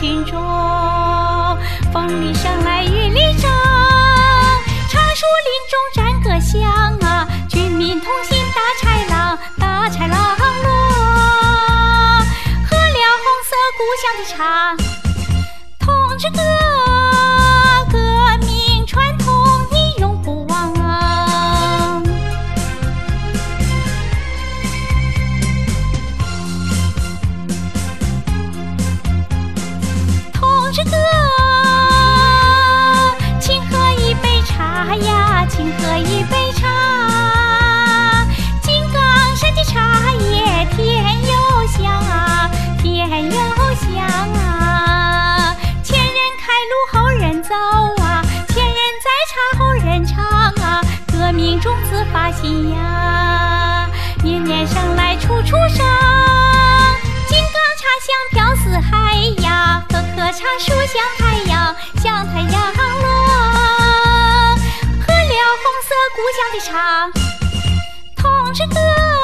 军中，风里生来雨里长，常树林中战歌响啊，军民同心打豺狼，打豺狼落，喝了红色故乡的茶，同志歌，革命传统你永不忘啊。同志歌，请喝一杯茶呀，请喝一杯茶，金刚山的茶叶甜又香啊，甜又香啊。前人开路后人走啊，前人在茶后人唱啊，革命种子发新芽，年年生来处处生，金刚茶香飘四海呀，颗颗茶树像太阳，像太阳落，喝了红色故乡的茶，同志歌。